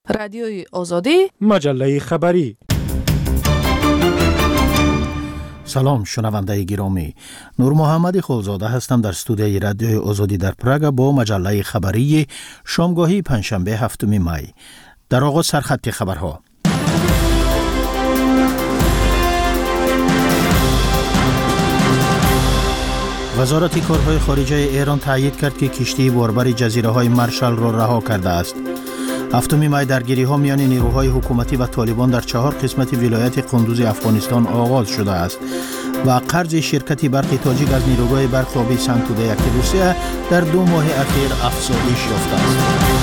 رادیوی آزادی، مجله خبری. سلام شنونده گرامی، نور محمد خولزاده هستم در استودیوی رادیوی آزادی در پراگ با مجله خبری شامگاهی پنجشنبه 7 می. در آغاز سرخط خبرها. وزارت کارهای خارجه ایران تایید کرد که کشتی باربر جزیره‌های مارشال را رها کرده است. 7 می درگیری‌ها میان نیروهای حکومتی و طالبان در 4 قسمت ولایت قندوز افغانستان آغاز شده است و قرض شرکت برق تاجیک از نیروگاه برق آبی سنگ-توده یک روسیه در 2 ماه اخیر افزایش یافته است.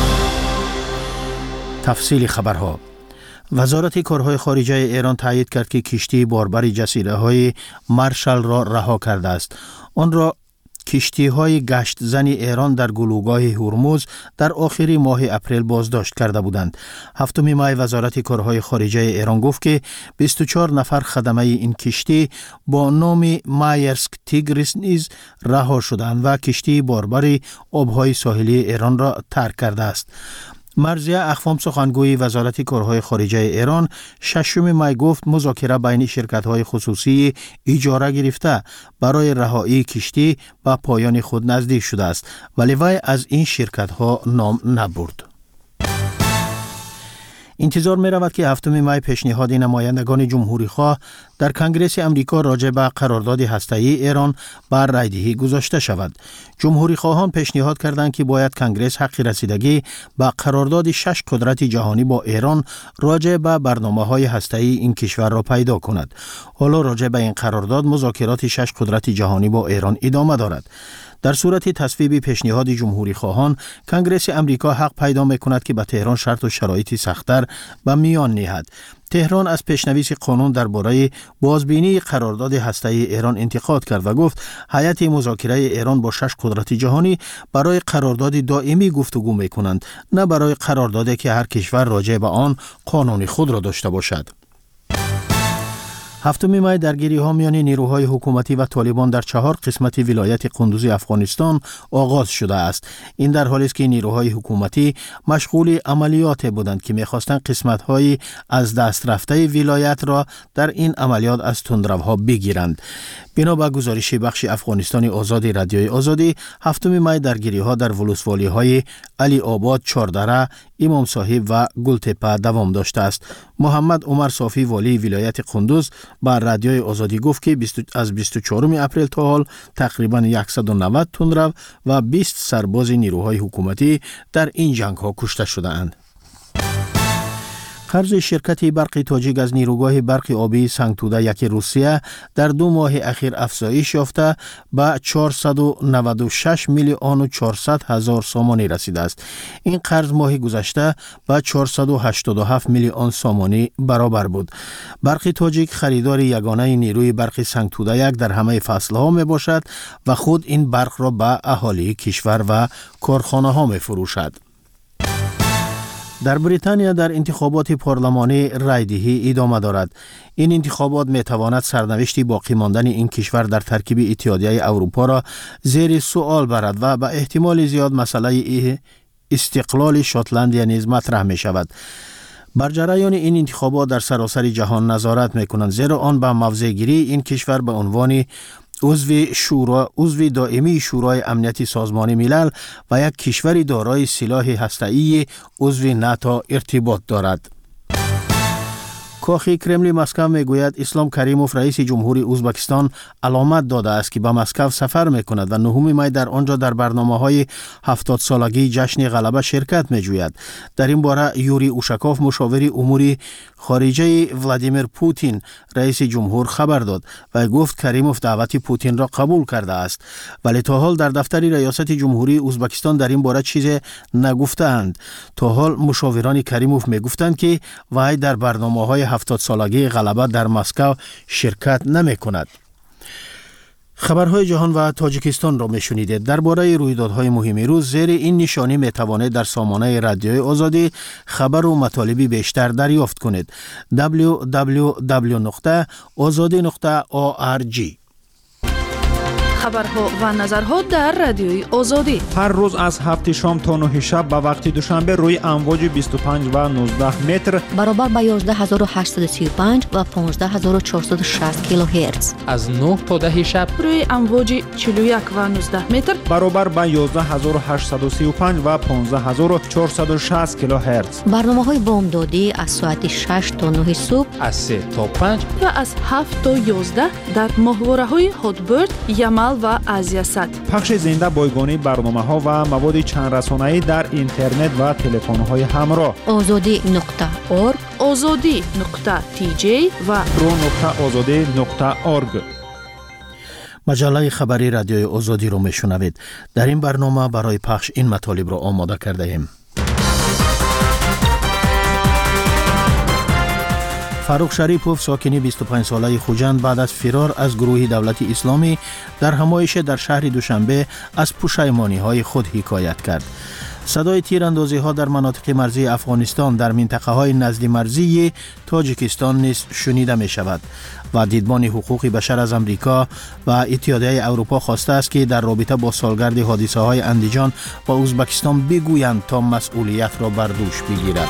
تفصیل خبرها. وزارت کارهای خارجه ایران تایید کرد که کشتی باربر جزیره‌های مارشال را رها کرده است. آن را کشتی‌های گشت زن ایران در گلوگاه هرمز در آخر ماه اپریل بازداشت کرده بودند. 7 می وزارت کارهای خارجه ایران گفت که 24 نفر خدمه این کشتی با نام مایرسک تیگریس نیز رها شدند و کشتی باربر آبهای ساحلی ایران را ترک کرده است. مرضیه اخوام سخنگوی وزارت کارهای خارجه ایران 6 می گفت مذاکره بین شرکت‌های خصوصی اجاره گرفته برای رهایی کشتی به پایان خود نزدیک شده است، ولی وی از این شرکت‌ها نام نبرد. انتظار می رود که 7 می پیشنهاد نمایندگان جمهوری خواه در کنگره امریکا راجع به قرارداد هسته‌ای ایران بر رایدهی گذاشته شود. جمهوری خواهان پیشنهاد کردند که باید کنگره حق رسیدگی به قرارداد 6 قدرت جهانی با ایران راجع به برنامه‌های هسته‌ای این کشور را پیدا کند. حالا راجع به این قرارداد مذاکرات 6 قدرت جهانی با ایران ادامه دارد. در صورت تصویب پیشنهاد جمهوری خواهان، کنگره امریکا حق پیدا می‌کند که به تهران شرط و شرایطی سخت‌تر به میان نهد. تهران از پیشنویس قانون درباره بازبینی قرارداد هسته‌ای ایران انتقاد کرد و گفت هیئت مذاکره ایران با 6 قدرت جهانی برای قرارداد دائمی گفتگو می‌کنند، نه برای قراردادی که هر کشور راجع به آن قانون خود را داشته باشد. 7 می درگیری‌ها میان نیروهای حکومتی و طالبان در 4 قسمت ولایت قندوز افغانستان آغاز شده است. این در حالی است که نیروهای حکومتی مشغول عملیات بودند که می‌خواستند قسمت‌های از دست رفته ولایت را در این عملیات از تندروها بگیرند. بنا به گزارش بخش افغانستانی آزادی رادیوی آزادی، 7 می درگیری‌ها در ولسوالی‌های علی آباد، چاردره، امام صاحب و گلتپه دوام داشته است. محمد عمر صافی والی ولایت قندوز با رادیوی آزادی گفت که از 24 اپریل تا حال تقریبا 190 تندرو و 20 سرباز نیروهای حکومتی در این جنگ‌ها کشته شده‌اند. قرض شرکت برق تاجیک از نیروگاه برق آبی سنگ-توده یک روسیه در 2 ماه اخیر افزایش یافته به 496 میلیون و 400 هزار سامانی رسیده است. این قرض ماه گذشته به 487 میلیون سامانی برابر بود. برق تاجیک خریدار یگانه نیروی برق سنگ-توده یک در همه فصل‌ها می باشد و خود این برق را به اهالی کشور و کارخانه‌ها می فروشد. در بریتانیا در انتخابات پارلمانی رایدهی ادامه دارد. این انتخابات می تواند سرنوشت باقی ماندن این کشور در ترکیب اتحادیه اروپا را زیر سوال برد و به احتمال زیاد مسئله استقلال شاتلندیا نیز مطرح می شود. بر جریان این انتخابات در سراسر جهان نظارت می کنند، زیرا آن به موضع گیری این کشور به عنوان عضو دائمی شورای امنیت سازمان ملل و یک کشور دارای سلاح هسته‌ای عضو ناتو ارتباط دارد. کاخ کرملین مسکو میگوید اسلام کریموف رئیس جمهوری ازبکستان علامت داده است که به مسکو سفر میکند و 9 می در آنجا در برنامه‌های 70 سالگی جشن غلبه شرکت میجوید. در این باره یوری اوشاکوف مشاور امور خارجه ولادیمیر پوتین رئیس جمهور خبر داد و گفت کریموف دعوت پوتین را قبول کرده است، ولی تا حال در دفتر ریاست جمهوری ازبکستان در این باره چیزی نگفتند. تا حال مشاوران کریموف میگفتند که وی در برنامه‌های 70 سالگی غلبه در مسکو شرکت نمی کند. خبرهای جهان و تاجیکستان را میشنیدید. درباره رویدادهای مهم روز زیر این نشانی میتوانید در سامانه رادیوی آزادی خبر و مطالبی بیشتر دریافت کنید. www.azadi.org. خبرها و نظرها در رادیوی آزادی. هر روز از 7 شام تا 9 شب به وقت دوشنبه روی امواج 25 و 19 متر برابر با 11835 و 15460 کیلوهرتز. از 9 تا 10 شب روی امواج 41 و 19 متر برابر با 11835 و 15460 کیلوهرتز. برنامه‌های بامدادی از ساعت 6 تا 9 صبح، از 3 تا 5 و از 7 تا 11 در ماهواره‌های هاتبرد، یمل و آزیاسات. پخش زنده بایگانی برنامه‌ها و مواد چند رسانه‌ای در اینترنت و تلفن‌های همراه. azadi.org، azadi.tj و pro.azadi.org. مجله خبری رادیوی آزادی رو میشنوید. در این برنامه برای پخش این مطالب رو آماده کرده ایم. فاروق شریپوف ساکن 25 ساله خوجند بعد از فرار از گروه دولت اسلامی در همایش در شهر دوشنبه از پشیمانی‌های خود حکایت کرد. صدای تیراندازی ها در مناطق مرزی افغانستان در منطقه های نزد مرزی تاجیکستان نیز شنیده می شود و دیدبان حقوق بشر از امریکا و اتحادیه اروپا خواسته است که در رابطه با سالگرد حادثه های اندیجان و ازبکستان بگویند تا مسئولیت را بر دوش بگیرد.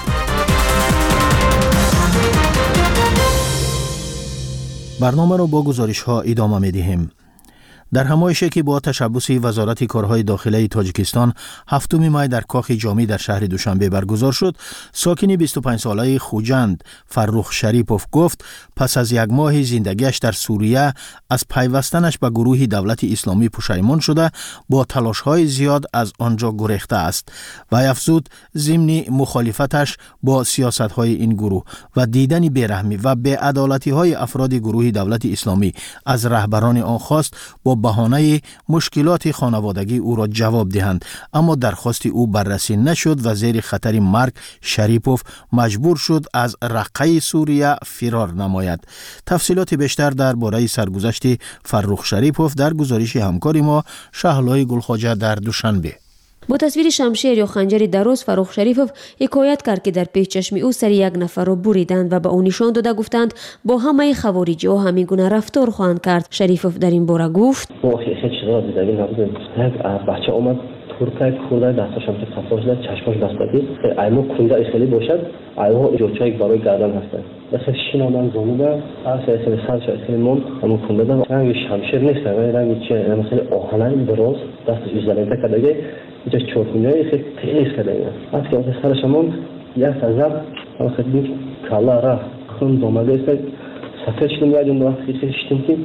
برنامه را با گزارش ها ادامه می دهیم. در همایشی که با تشبث وزارت کارهای داخلی تاجیکستان 7 می در کاخ جامی در شهر دوشنبه برگزار شد، ساکن 25 ساله خوجند فروخ شریپوف گفت پس از یک ماه زندگیش در سوریه از پیوستنش به گروه دولت اسلامی پشیمان شده با تلاش‌های زیاد از آنجا گریخته است و افزود ضمن مخالفتش با سیاست‌های این گروه و دیدن بیرحمی و بی‌عدالتی‌های افراد گروه دولت اسلامی از رهبران آن خواست با بهانه مشکلات خانوادگی او را جواب دهند، اما درخواست او بررسی نشد و زیر خطر مرگ شریپوف مجبور شد از رقه سوریه فرار نماید. تفصیلات بیشتر درباره سرگذشت فروخ شریپوف در گزارش همکار ما شهلای گلخواجه در دوشنبه. با تصویر شمشیر یا خنجر دراز فروخ شریپوف حکایت کرد که در پیش چشم او سر یک نفر را بریدند و به او نشان داده گفتند با همه خوارجی ها همین گونه رفتار خواهند کرد. شریپوف در این باره گفت بچه اومد تورکای کورده دستاشم که صفاش داد چشماش بستگی ایمو کونده اسخلی باشد ایمو جوچای برای گردن هستند مثل شین آدم زانوده اصلا سرش اسخلی مون همون کونده دارم رنگ شمشیر نیست رنگ چه مثل آهنین دراز دستش ایزالنته کردگه اینجا چوبینای خیلی تیز کردگه از که آخه سرش همون یک سزب همون خیلی کلا رفت خون دومده است سفر شدیم یادم دارم خیلی شدیم که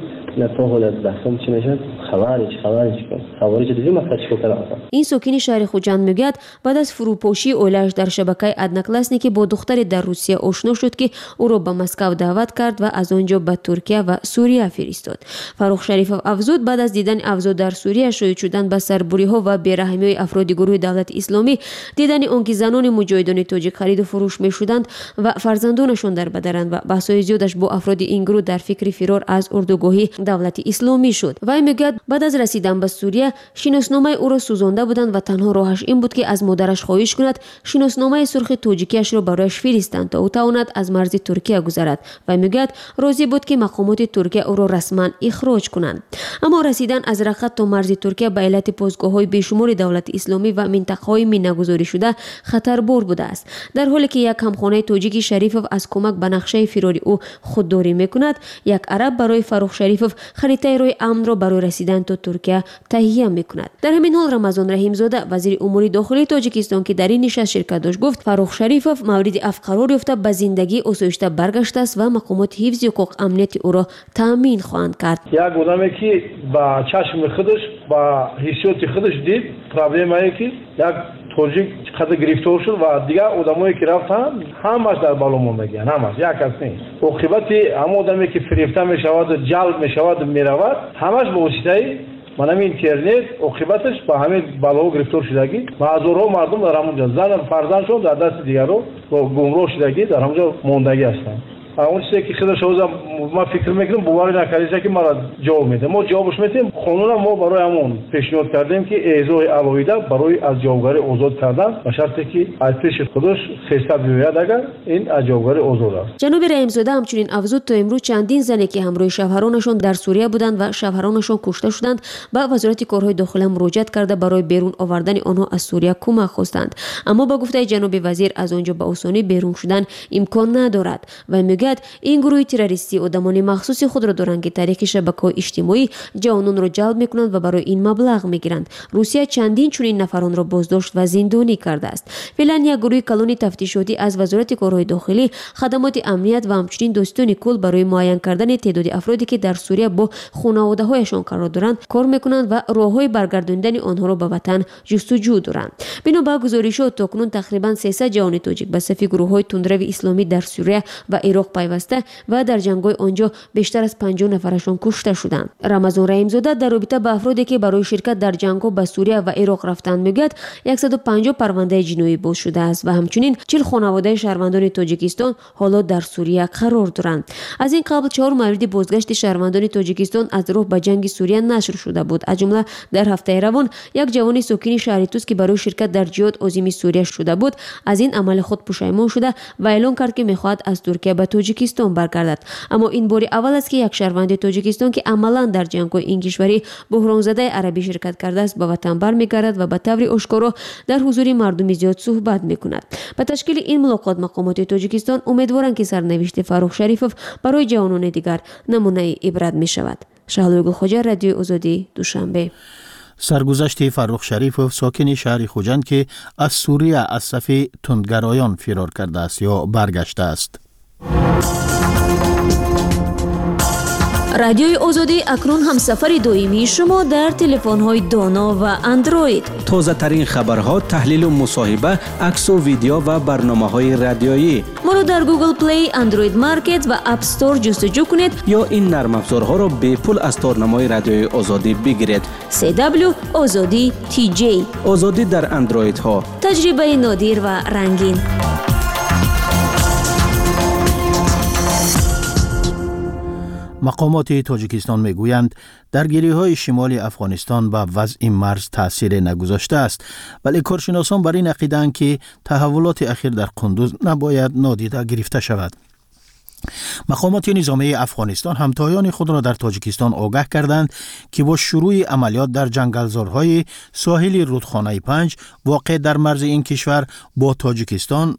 این ساکن شهر خوجند میگوید بعد از فروپاشی اولش در شبکه ادناکلاسنی که با دختری در روسیه آشنا شد که او را به مسکو دعوت کرد و از آنجا به ترکیه و سوریه فرستاد. فروخ شریپوف افزود بعد از دیدن اوضاع در سوریه شاهد شدن به سربری ها و بیرحمی افراد گروه دولت اسلامی، دیدن آنکه زنان مجاهدان تاجیک خرید و فروش میشدند و فرزندانشان در بدرند و بحث‌های زیادش با افراد این گروه در فکر فرار از اردوگاهی دولت اسلامی شد. و میگوید بعد از رسیدن به سوریه شناسنامه او را سوزانده بودند و تنها راهش این بود که از مادرش خواهش کند شناسنامه سرخ تاجیکیش را برایش فرستند تا او تواند از مرز ترکیه گذرد و میگوید راضی بود که مقامات ترکیه او را رسما اخراج کنند. اما رسیدن از رقت تا مرز ترکیه به علت پاسگاه‌های بیشمار دولت اسلامی و منطقه‌های میناگذاری شده خطربار بوده است. در حالی که یک همخانه تاجیک شریپوف از کمک به نقشه فراری او خودداری میکند، یک عرب برای فروخ شریپوف خریطه روی امن را برای رسیدن تا ترکیه تهیه میکند. در همین حال رمضان رحیم زاده وزیر امور داخلی تاجیکستان که در این نشست شرکت داشت گفت فروخ شریپوف مورد عفو قرار یافته به زندگی آسایشته برگشته است و مقامات حفظ حقوق امنیت او را تامین خواهند کرد. یک آدمی که با چشم خودش با حسیات خودش دید پرابلم است که یک تاجیک خود گرفتار شد و دیگه آدمایی که رفتن همش در بالا موندگی همش یک کس نیست. عاقبت هم آدمی که فریفته میشود جلب میشود میرود همش به واسطه من اینترنت عاقبتش با همین بالا گرفتار شدگی و هزارها مردم در همونجا زن فرزندشون در دست دیگرو با گمراه شدگی در همونجا موندگی هستند. اون چیزی که خودش ما فکر میکنیم باور نکردید که ما را جواب میده. ما جوابش میدیم. قانونا ما برای همون پیشنهاد کردیم که اعضای علایده برای از جوابگاری آزاد کردن به شرطی که از پیش خودش 300 بیاید اگر این از جوابگاری آزاد است. جناب رحیم‌زاده همچنین افزود تا امروز چندین زنی که همراه شوهرانشان در سوریه بودند و شوهرانشان کشته شدند به وزارت کارهای داخله مراجعت کرده برای بیرون آوردن آنها از سوریه کمک خواستند، اما با گفته جناب وزیر از آنجا به آسانی بیرون شدن امکان ندارد و میگوید این گروه تروریستی آدمان مخصوص خود را دارند که طریق شبکه‌های اجتماعی جوانان را جلب میکنند و برای این مبلغ میگیرند. روسیه چندین چنین نفران را بازداشت و زندانی کرده است. فعلا یک گروه کلون تفتیشاتی از وزارت کارهای داخلی، خدمات امنیت و همچنین دوستان کل برای معین کردن تعداد افرادی که در سوریه با خانواده‌هایشان قرار دارند کار میکنند و راههای برگرداندن آنها را به وطن جستجو دارند. بنا به گزارش‌ها تاکنون تقریبا 300 جوان تاجیک به صف گروه‌های تندرو اسلامی در سوریه و عراق پیوسته و در جنگ‌های آنجا بیشتر از 50 نفرشان کشته شدند. رمضان رحیم‌زاده در رابطه با افرادی که برای شرکت در جنگ‌ها به سوریه و عراق رفتند میگوید 150 پرونده جنایی باز شده است و همچنین 40 خانواده شهروندان تاجیکستان حالا در سوریه قرار دارند. از این قبل 4 مورد بازگشت شهروندان تاجیکستان از راه به جنگ سوریه نشر شده بود. از جمله در هفته روان یک جوان ساکن شهر توس که برای شرکت در جهاد عظیم سوریه شده بود از این عمل خود پشیمان شده و اعلام کرد که میخواهد از ترکیه به تاجیکستان برگردد. اما این بار اول است که یک شهروند تاجیکستان که عملا در جنگ‌های این کشوری بحران زده عربی شرکت کرده است به وطن برمیگردد و به طور آشکارا در حضور مردم زیاد صحبت میکند. به تشکیل این ملاقات مقامات تاجیکستان امیدوارند که سرنوشت فاروق شریفوف برای جوانان دیگر نمونه عبرت میشود. شهلوی گلخوجه، رادیو آزادی، دوشنبه. سرگذشت فاروق شریفوف ساکن شهر خوجند که از سوریه از صف تندگرایان فرار کرده است یا برگشته است. رادیوی آزادی اکنون همسفر دائمی شما در تلفن‌های دانا و اندروید. تازه ترین خبرها، تحلیل و مصاحبه، عکس و ویدیو و برنامه‌های رادیویی. ما را در گوگل پلی، اندروید مارکت و اپ استور جستجو کنید یا این نرم افزارها را به پول از تارنمای رادیوی آزادی بگیرید. CW آزادی TJ. آزادی در اندروید ها. تجربه نادر و رنگین. مقامات تاجیکستان میگویند درگیری‌های شمال افغانستان به وضع مرز تأثیر نگذاشته است، ولی کارشناسان بر این عقیده‌اند که تحولات اخیر در قندوز نباید نادیده گرفته شود. مقامات نظامی افغانستان همتایان خود را در تاجیکستان آگاه کردند که با شروع عملیات در جنگلزارهای ساحل رودخانه 5 واقع در مرز این کشور با تاجیکستان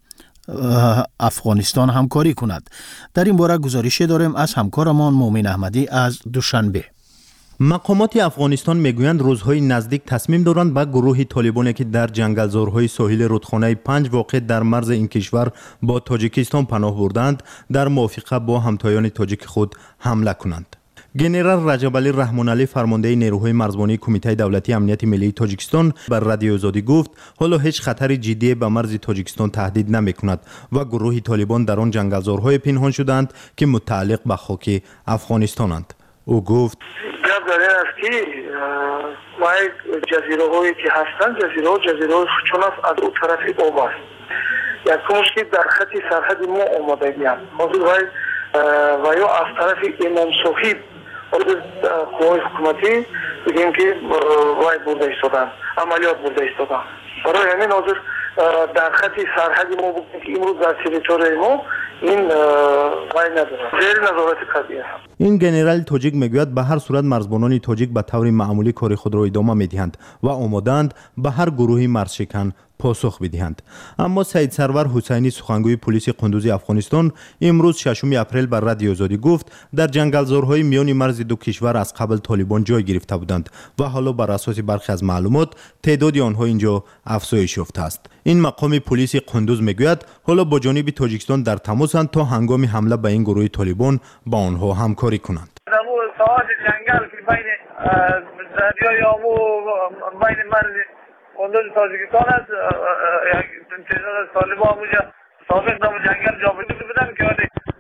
افغانستان همکاری کند. در این باره گزارشی داریم از همکارمان مومن احمدی از دوشنبه. مقامات افغانستان میگویند روزهای نزدیک تصمیم دارند به گروه طالبانی که در جنگلزارهای ساحل رودخانه 5 واقع در مرز این کشور با تاجیکستان پناه بردند در موافقه با همتایان تاجیک خود حمله کنند. گنرال رجب علی رحمان علی فرمانده نیروهای مرزبانی کمیته دولتی امنیت ملی تاجیکستان بر رادیو آزادی گفت حالا هیچ خطر جدی به مرز تاجیکستان تهدید نمی‌کند و گروه طالبان در آن جنگلزارهای پنهان شدند که متعلق به خاک افغانستانند. او گفت گپ در این است که وای جزیره هایی که هستند جزیره چون از اون طرف آب است. یک مشکل در خط سرحد ما آماده است. موضوع وای از طرف امام صاحب قوای حکومتی بگیم که وای برده ایستادن، عملیات برده ایستادن. برای همین حاضر در خط سرحد ما بگیم که امروز در تریتوری ما این وای نداره، زیر نظارت قضیه است. این گنرال تاجیک میگوید به هر صورت مرزبانان تاجیک به طور معمولی کار خود را ادامه میدهند و آمادند به هر گروهی مرزشکن پاسخ بدهند. اما سید سرور حسینی سخنگوی پلیس قندوز افغانستان امروز 6 اپریل بر رادیو آزادی گفت در جنگلزارهای میان مرز دو کشور از قبل طالبان جای گرفته بودند و حالا بر اساس برخی از معلومات تعداد آنها اینجا افزایش یافته است. این مقام پلیس قندوز میگوید حالا با جانب تاجیکستان در تماسند تا هنگام حمله به این گروه طالبان با آنها همکاری کنند. جنگل که بین دریای آمو بین مرز قندوز تاجیکستان است، یک تعداد از طالبان اونجا سابق در جنگل جابجا بودن که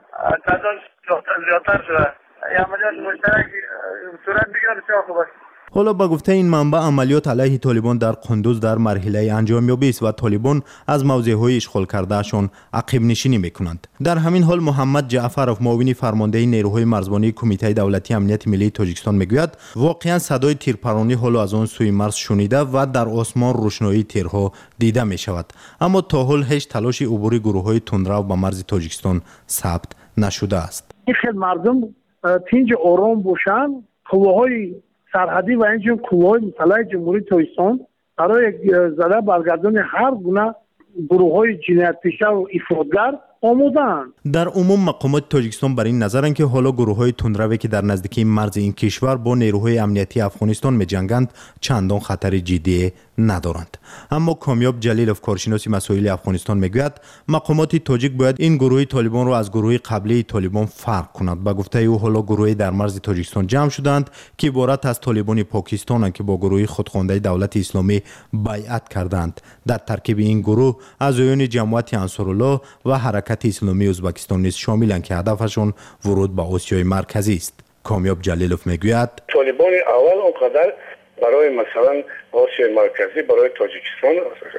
تعداد زیادتر شده. این عملیات مشترک صورت بگیره بسیار خوب است. حالا با گفته این منبع عملیات علیه طالبان در قندوز در مرحله انجامیابی است و طالبان از موضع‌های اشغال کردهشان عقب نشینی میکنند. در همین حال محمد جعفرов معاون فرمانده نیروهای مرزبانی کمیته دولتی امنیت ملی تاجیکستان میگوید واقعا صدای تیرپرانی حالا از آن سوی مرز شنیده و در آسمان روشنایی تیرها دیده می شود، اما تا حال هیچ تلاش عبور گروه‌های تندرو به مرز تاجیکستان ثبت نشده است. خیلی مردم تینج آرام باشن، قواهای سرحدی و اینجور قواهای مسلح جمهوری تاجیکستان برای زده برگردان هر گونه گروه‌های جنایت پیشه و افراطگر آمودند. در عموم مقامات تاجیکستان بر این نظرند که حالا گروه‌های تندروی که در نزدیکی مرز این کشور با نیروهای امنیتی افغانستان می‌جنگند چندان خطر جدی ندارند. اما کامیاب جلیلوف کارشناس مسائل افغانستان میگوید مقامات تاجیک باید این گروه طالبان را از گروه قبلی طالبان فرق کنند. با گفته او حالا گروهی در مرز تاجیکستان جمع شدند که عبارت از طالبان پاکستان که با گروه خودخوانده دولت اسلامی بیعت کردند. در ترکیب این گروه اعضایان جماعت انصارالله و حرکت اسلامی ازبکستان نیز شاملند که هدفشون ورود به آسیای مرکزی است. کامیاب جلیلوف میگوید طالبان اول اونقدر برای مثلا آسیای مرکزی برای تاجیکستان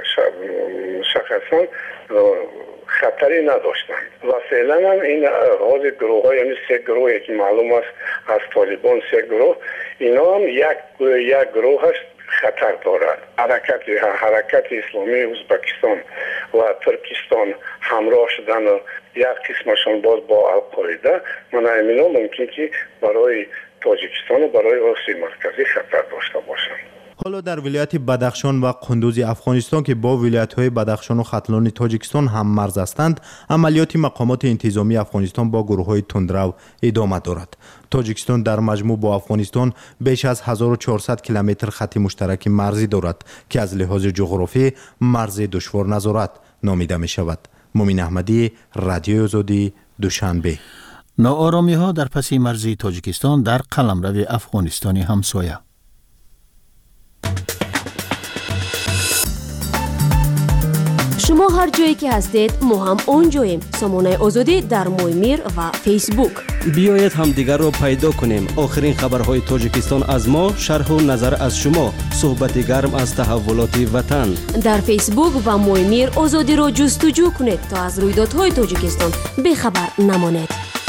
شخصا خطری نداشتند و فعلا هم این آغاز گروه ها، یعنی 3 گروهی که معلوم است از طالبان 3 گروه، اینا هم یک گروه هست خطر دارد. حرکت اسلامی ازبکستان و ترکستان همراه شدن و یک قسمشان باز با القاعده، من امینا ممکن که برای تاجیکستان و برای آسیای مرکزی خطر داشته باشند. حالا در ولایت بدخشان و قندوز افغانستان که با ولایت‌های بدخشان و ختلان تاجیکستان هم مرز هستند، عملیات مقامات انتظامی افغانستان با گروه‌های تندرو ادامه دارد. تاجیکستان در مجموع با افغانستان بیش از 1400 کیلومتر خط مشترک مرزی دارد که از لحاظ جغرافی مرز دشوار نظارت نامیده می شود. مومن احمدی، رادیوی آزادی، دوشنبه. ناآرامی‌ها در پس مرزی تاجیکستان در قلمرو افغانستانی همسایه. شما هر جایی که هستید ما هم اونجاییم. سامانه آزادی در مویمیر و فیسبوک. بیایید همدیگر را پیدا کنیم. آخرین خبرهای تاجیکستان از ما، شرح و نظر از شما، صحبت گرم از تحولات وطن. در فیسبوک و مویمیر آزادی را جستجو کنید تا از رویدادهای تاجیکستان بخبر نمانید.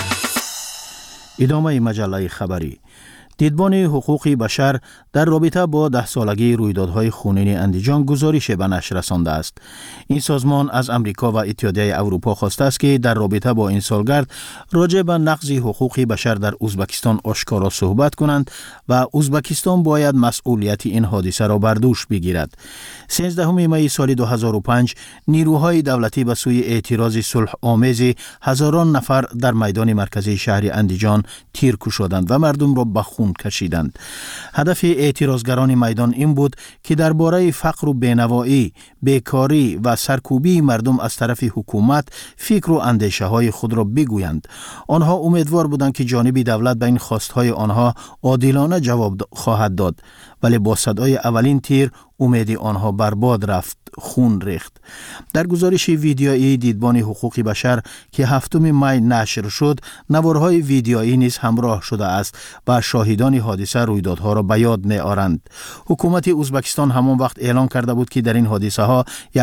ادامه مجله خبری. دیدبان حقوق بشر در رابطه با 10 سالگی رویدادهای خونین اندیجان گزارش به نشر رسانده است. این سازمان از امریکا و اتحادیه اروپا خواسته است که در رابطه با این سالگرد راجع به نقض حقوق بشر در ازبکستان آشکارا صحبت کنند و ازبکستان باید مسئولیت این حادثه را بر دوش بگیرد. 13 می سال 2005 نیروهای دولتی به سوی اعتراض صلح آمیز هزاران نفر در میدان مرکزی شهر اندیجان تیر کشیدند و مردم را به خون کشیدند. هدف اعتراضگران میدان این بود که درباره فقر و بینوایی، بیکاری و سرکوبی مردم از طرف حکومت فکر و اندیشه های خود را بگویند. آنها امیدوار بودند که جانب دولت به این خواستهای آنها عادلانه جواب خواهد داد، ولی با صدای اولین تیر امید آنها برباد رفت، خون ریخت. در گزارش ویدیویی دیدبان حقوق بشر که 7 می نشر شد، نوارهای ویدیویی نیز همراه شده است و شاهدان حادثه رویدادها را به یاد می آورند. حکومت ازبکستان همان وقت اعلام کرده بود که در این حادثه ها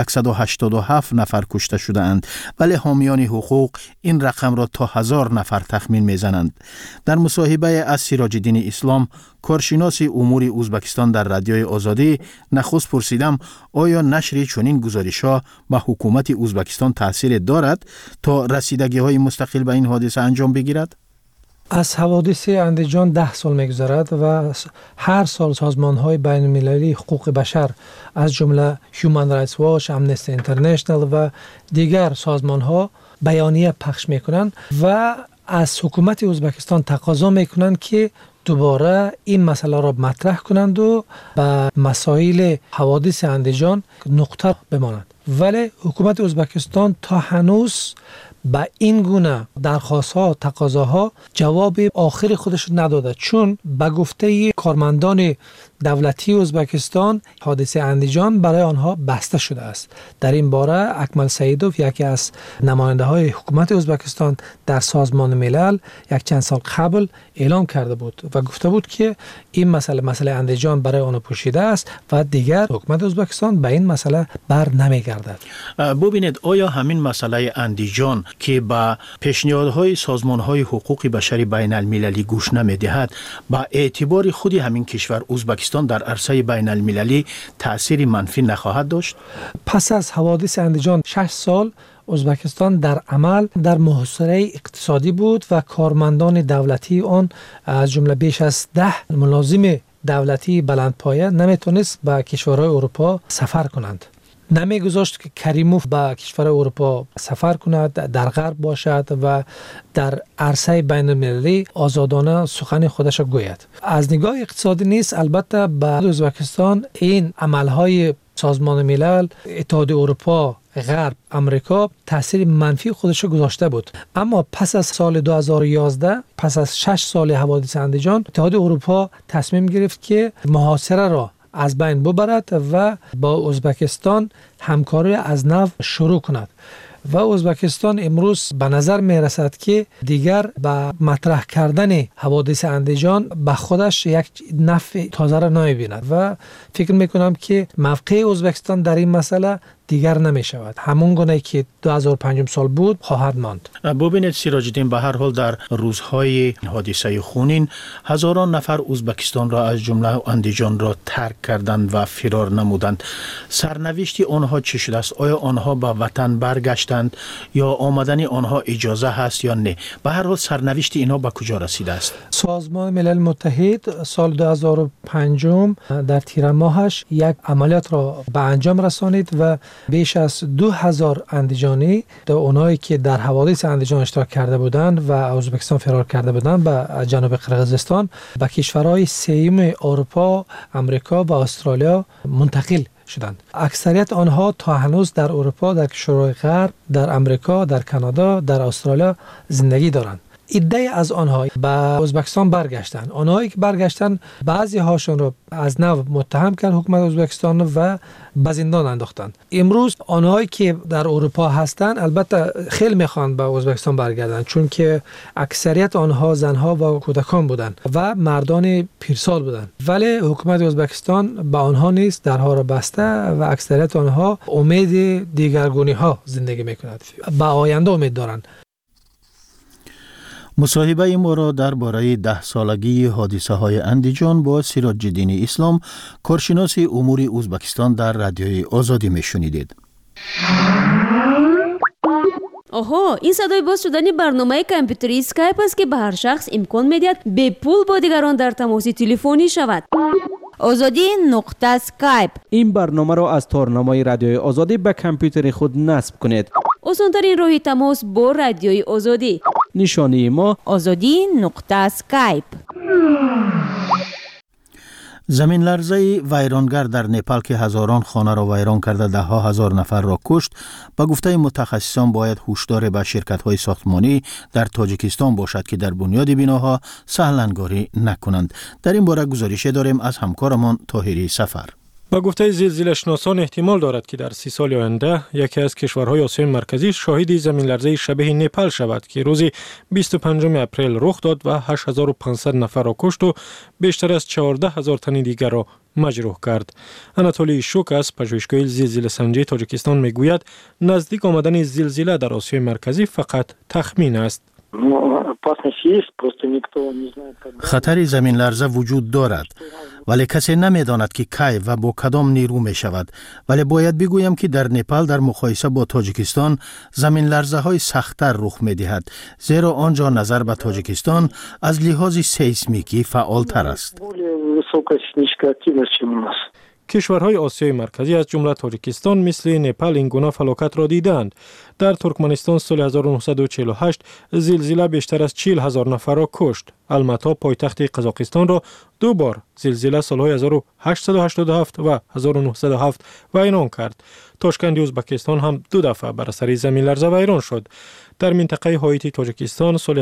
187 نفر کشته شده اند، ولی حامیان حقوق این رقم را تا 1000 نفر تخمین می زنند. در مصاحبه از سراج الدین اسلام، کارشناس امور ازبکستان در رادیوی آزادی، نخست پرسیدم آیا نشر چنین گزارش‌ها به حکومت ازبکستان تأثیر دارد تا رسیدگی‌های مستقل به این حادثه انجام بگیرد؟ از حوادث اندیجان 10 سال می‌گذرد و هر سال سازمان‌های بین‌المللی حقوق بشر از جمله هیومن رایتس واچ، امنستی اینترنشنال و دیگر سازمان‌ها بیانیه پخش می‌کنند و از حکومت ازبکستان تقاضا می‌کنند که دوباره این مسئله را مطرح کنند و به مسائل حوادث اندیجان نقطه بمانند. ولی حکومت ازبکستان تا هنوز به این گونه درخواست‌ها، تقاضاها جواب آخر خودش نداده، چون به گفته کارمندان دولتی ازبکستان حادثه اندیجان برای آنها بسته شده است. در این باره اکمل سیدوف یکی از نماینده های حکومت ازبکستان در سازمان ملل یک چند سال قبل اعلام کرده بود و گفته بود که این مسئله اندیجان برای آن پوشیده است و دیگر حکومت ازبکستان به این مسئله بر نمیگردد. ببینید آیا همین مسئله اندیجان که با پیشنهادهای سازمانهای حقوق بشری بین المللی گوش نمیدهد با اعتبار خود همین کشور ازبکستان در عرصه بین المللی تأثیر منفی نخواهد داشت؟ پس از حوادث اندیجان 6 سال ازبکستان در عمل در محاصره اقتصادی بود و کارمندان دولتی آن از جمله بیش از 10 ملازم دولتی بلندپایه نمیتونست به کشورهای اروپا سفر کنند. نمیگذاشت که کریموف به کشور اروپا سفر کند، در غرب باشد و در عرصه بین المللی آزادانه سخن خودش گوید. از نگاه اقتصادی نیز البته به ازبکستان این عملهای سازمان ملل، اتحادیه اروپا، غرب، امریکا تاثیر منفی خودش گذاشته بود. اما پس از سال 2011 پس از 6 سال حوادث اندیجان اتحادیه اروپا تصمیم گرفت که محاصره را از بین ببرد و با ازبکستان همکاری از نو شروع کند و ازبکستان امروز به نظر می رسد که دیگر به مطرح کردن حوادث اندیجان به خودش یک نفع تازه را نمی بیند و فکر می کنم که موقع ازبکستان در این مسئله دیگر نمی شود. همون گونه که 2005 سال بود خواهد ماند. ببینید سیراج الدین، به هر حال در روزهای حادثه خونین هزاران نفر ازبکستان را از جمله اندیجان را ترک کردند و فرار نمودند. سرنوشت آنها چه شده است؟ آیا آنها به وطن برگشتند یا آمدن آنها اجازه هست یا نه؟ به هر حال سرنوشت اینها به کجا رسیده است؟ سازمان ملل متحد سال 2005 در تیر ماهش یک عملیات را به انجام رسانید و بیش از 2000 اندیجانی در اونایی که در حوادث اندیجان اشتراک کرده بودند و ازبکستان فرار کرده بودند به جنوب قرقیزستان به کشورهای سوم اروپا، امریکا و استرالیا منتقل شدند. اکثریت آنها تا هنوز در اروپا، در کشورهای غرب، در امریکا، در کانادا، در استرالیا زندگی دارند. عده از آنها به ازبکستان برگشتند. آنهایی که برگشتند بعضی هاشون را از نو متهم کرد حکومت ازبکستان و به زندان انداختند. امروز آنهایی که در اروپا هستند البته خیلی میخوان به ازبکستان برگردند، چون که اکثریت آنها زنها و کودکان بودند و مردان پیرسال بودند، ولی حکومت ازبکستان به آنها نیز درها را بسته و اکثریت آنها امید دیگرگونی ها زندگی میکنند، به آینده امید دارند. مصاحبه ما را درباره 10 سالگی حادثه های اندیجان با سیراج الدین اسلام، کارشناس امور ازبکستان در رادیوی آزادی میشنیدید. آها، این صدای باز شدن برنامه کامپیوتری اسکایپ است که به هر شخص امکان میدهد به پول با دیگران در تماس تلفنی شود. آزادی نقطه اسکایپ. این برنامه را از تارنمای رادیوی آزادی به کامپیوتر خود نصب کنید. آسان‌ترین راه تماس با رادیوی آزادی. نشانی ما آزادی نقطه اسکایپ. زمین لرزه ویرانگر در نپال که هزاران خانه را ویران کرده 10,000 نفر را کشت، به گفته متخصصان باید هشدار به شرکت‌های ساختمانی در تاجیکستان باشد که در بنیاد بناها سهلنگاری نکنند. در این باره گزارش داریم از همکارمان طاهری سفر. با گفته زلزله شناسان احتمال دارد که در 30 سال آینده یکی از کشورهای آسیای مرکزی شاهد زمین لرزه شبیه نپال شود که روز 25 اپریل رخ داد و 8500 نفر را کشت و بیشتر از 14000 تن دیگر را مجروح کرد. اناتولی شوک از پژوهشگاه زلزله سنجی تاجیکستان میگوید نزدیک آمدن زلزله در آسیای مرکزی فقط تخمین است. خطر زمین لرزه وجود دارد، ولی کسی نمیداند که کی و با کدام نیرو می شود. ولی باید بگویم که در نپال در مقایسه با تاجیکستان زمین لرزه های سخت‌تر رخ می دهد، زیرا آنجا نظر به تاجیکستان از لحاظ سیسمیکی فعال تر است. کشورهای آسیای مرکزی از جمله تاجیکستان مثل نپال این گونه فلاکت را دیدند. در ترکمنستان سال 1948 زلزله بیشتر از 40,000 نفر را کشت. الماتا پایتخت قزاقستان را دو بار زلزله سالهای 1887 و 1907 ویران کرد. تاشکند ازبکستان هم 2 دفعه بر اثر زمین لرزه ویران شد. در منطقه هایتی تاجیکستان سال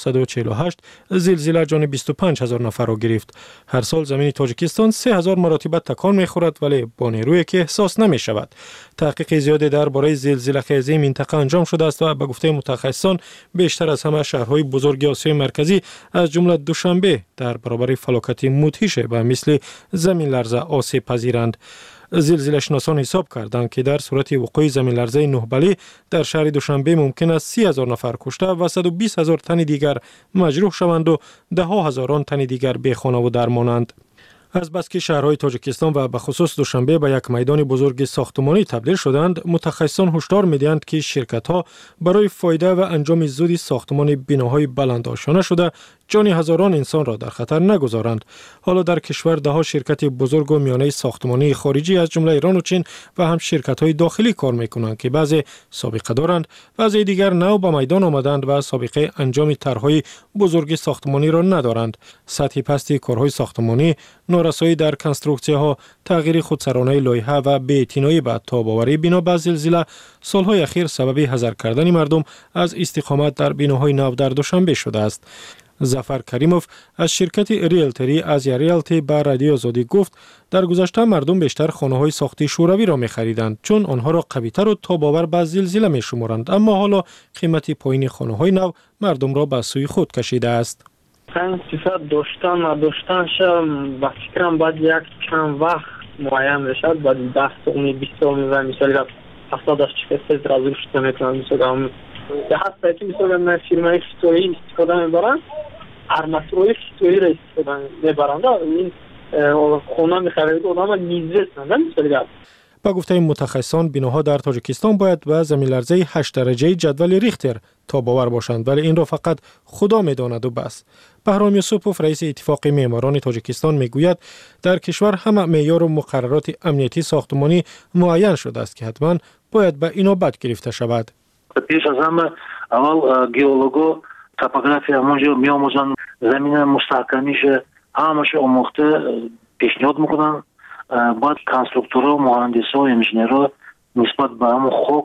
1948 زلزله جان 25,000 نفر را گرفت. هر سال زمین تاجیکستان 3000 مرتبه تکان می‌خورد ولی با نیرویی که احساس نمی‌شود. تحقیق زیادی درباره زلزله خیزی منطقه انجام شده است و به گفته متخصصان بیشتر از همه شهرهای بزرگ آسیای مرکزی از جمله دوشنبه در برابر فلاکت مدهش به مثل زمین لرزه آسیب پذیرند. زلزله شناسان حساب کردند که در صورت وقوع زمین لرزه 9 بله در شهر دوشنبه ممکن است 30,000 نفر کشته و 120,000 تن دیگر مجروح شوند و 10,000 تن دیگر بی خانه و درمانند. از بس که شهرهای تاجیکستان و به خصوص دوشنبه به یک میدان بزرگ ساختمانی تبدیل شدند، متخصصان هشدار می‌دهند که شرکت‌ها برای فایده و انجام زود ساختمان بناهای بلندآشانه شده جان هزاران انسان را در خطر نگذارند. حالا در کشور ده‌ها شرکت بزرگ و میانه ساختمانی خارجی از جمله ایران و چین و هم شرکت‌های داخلی کار می‌کنند که بعضی سابقه دارند، بعضی دیگر نو به میدان آمدند و سابقه انجام طرح‌های بزرگ ساختمانی را ندارند. سطح پست کارهای ساختمانی، نارسایی در کنسترکسی‌ها، تغییر خودسرانه لایحه و بی‌اعتنایی به تاب‌آوری بنا به زلزله سال‌های اخیر سبب حذر کردن مردم از استقامت در بناهای نو در دوشنبه شده است. ظفر کریموف از شرکت ریلتری ازیا ریلتی به رادیو آزادی گفت در گذشته مردم بیشتر خانه‌های ساختی شوروی را می‌خریدند چون آنها را قوی‌تر و تاب‌آور به زلزله می‌شمارند، اما حالا قیمت پایین خانه‌های نو مردم را به سوی خود کشیده است. صفت داشتن نداشتنش با فکرم باید یک چند وقت معین بشد، باید 10 سومی 20 سومی و مثالی 70 شکسته را زورشت نمیتونم مثلا حتی که مثلا فیرمای فیتوری استفاده میبرن ارماتوری فیتوری را استفاده میبرند این خونه میخرید آدم نیزوست مثالی با گفته متخصصان بناها در تاجیکستان باید به زمین لرزه 8 درجه جدول ریختر تاب‌آور باشند ولی این را فقط خدا میداند و بس. بهرام یوسفوف رئیس اتفاق معماران تاجیکستان میگوید در کشور همه معیار و مقررات امنیتی ساختمانی معین شده است که حتما باید به اینابت گرفته شود. پیش از همه اول گئولوگو توپوگرافیا مونجا میآموزن زمین مستحکمیش همش آموخته پیشنهاد میکنن بعد کنسترکتورها مهندسا و انجینرها نسبت به همون خاک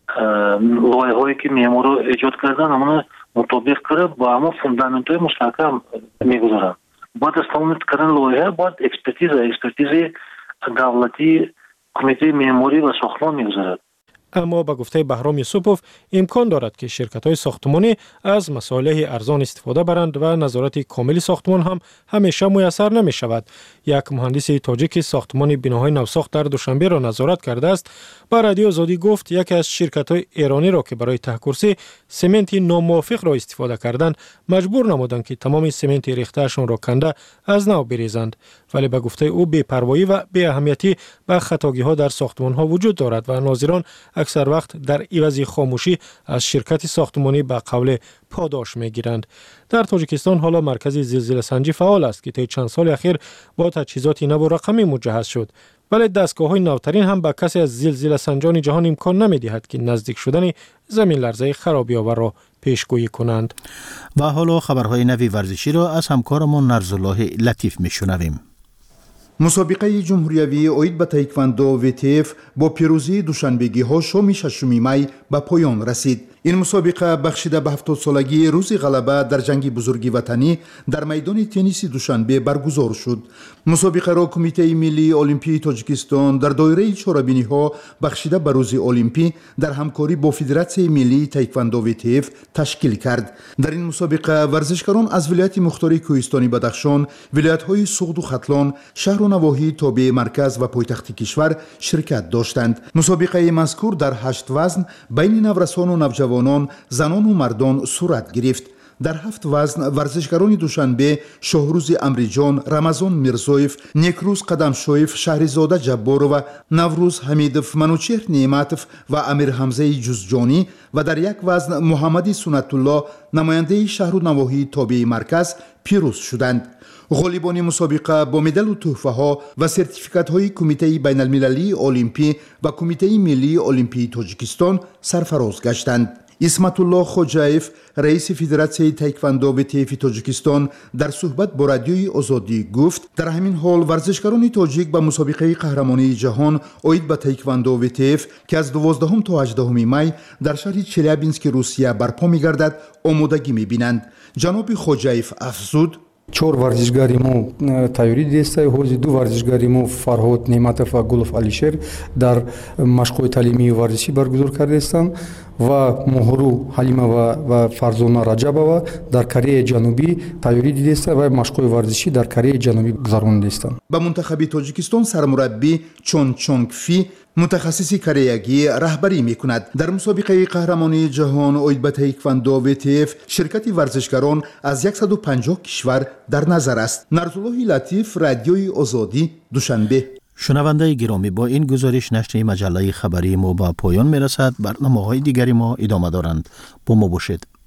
لایه‌هایی که معمارا ایجاد کردن همون مطابق کرده با همون فوندامنت‌های مستحکم میگذارن. بعد از تمام کردن لایحه بعد اکسپرتیز دولتی کمیته معماری و ساختمان میگذارد. اما با گفته بهرام یوسفوف امکان دارد که شرکت‌های ساختمانی از مصالح ارزان استفاده برند و نظارت کامل ساختمان هم همیشه میسر نمی شود. یک مهندس تاجیک ساختمان بناهای نوساخت در دوشنبه را نظارت کرده است. با رادیو آزادی گفت یکی از شرکت‌های ایرانی را که برای ته‌کرسی سمنت ناموافق را استفاده کردند مجبور نمودند که تمام سمنت ریخته‌شان را کنده از نو بریزند. ولی به گفته او بی‌پروایی و بی اهمیتی به خطاگی‌ها در ساختمان‌ها وجود دارد و ناظران اکثر وقت در عوض خاموشی از شرکت ساختمانی به قول پاداش میگیرند. در تاجیکستان حالا مرکز زلزله سنجی فعال است که طی چند سال اخیر با تجهیزات نو و رقمی مجهز شد، ولی دستگاه‌های نوترین هم به کسی از زلزله سنجان جهان امکان نمی‌دهد که نزدیک شدن زمین لرزه خرابی‌آور را پیشگویی کنند. و حالا خبرهای نوی ورزشی را از همکارمان نرزالله لطیف میشنویم. مسابقه جمهوریوی اوید به تایکواندو ویتیف با پیروزی دوشنبگی ها شام 6 می به پایان رسید. این مسابقه بخشیده به 70 سالگی روز غلبه در جنگ بزرگی وطنی در میدان تنیس دوشنبه برگزار شد. مسابقه را کمیته ملی المپی تاجیکستان در دایره چهاربینی ها بخشیده به روز المپی در همکاری با فدراسیون ملی تایکواندو ویتیف تشکیل کرد. در این مسابقه ورزشکاران از ولایت مختار کوهستانی بدخشان، ولایت‌های سوغد و ختلان، شهر و نواحی تابع مرکز و پایتخت کشور شرکت داشتند. مسابقه مذکور در 8 وزن بین نورسان و نوجوانان، زنان و مردان صورت گرفت. در 7 وزن ورزشکاران دوشنبه شاهروز امریجان، رمضان میرزویف، نیکروز قدمشویف، شهرزاده جبارو و نوروز حمیدوف، منوچهر نعمتوف و امیر حمزه جزجانی و در یک وزن محمدی سنت الله نماینده شهر و نواحی تابع مرکز پیروز شدند. غالبان مسابقه با مدال و تحفه ها و سرتیفیکات های کمیته بین المللی المپی و کمیته ملی المپی تاجیکستان سرفراز گشتند. исматуллоҳ хоҷаев, раиси Федератсияи тайквандо ВТФ-и Тоҷикистон, дар суҳбат бо радиои Озодӣ гуфт, дар ҳамин ҳол варзишгарони тоҷик ба мусобиқаи қаҳрамонии ҷаҳон оид ба тайквандо ВТФ, ки аз 12 то 18 май дар шаҳри Челябински, Русия барпо мегардад, омодагӣ мебинанд. ҷаноби хоҷаев афзуд: 4 варзишгари мо тайёрӣ дидеста, ҳозир 2 варзишгари мо Фарҳод Неъматов ва Гулов Алишер дар машқҳои таълимии варзишӣ баргузор кардастанд ва Моҳру Ҳалимова ва Фарзона Раҷабова дар Кореяи Ҷанубӣ тайёрӣ дидеста ва машқҳои варзишӣ дар Кореяи Ҷанубӣ гузаронидастанд. Ба мунтахаби Тоҷикистон сармураббӣ Чон Чонгфи, мутахассиси кореягӣ, раҳбарӣ мекунад. дар мусобиқаи қаҳрамонии ҷаҳон оид ба таеквондо ВТФ ширкати варзишгарон аз 150 кишвар дар назар аст. Нарзуллоҳи Латиф, радиои Озодӣ, Душанбе. шунавандаи гиромӣ, бо ин гузориш нашри маҷаллаи хабарии мо ба поён мерасад. барномаҳои дигари мо идома доранд. бо мо бошед.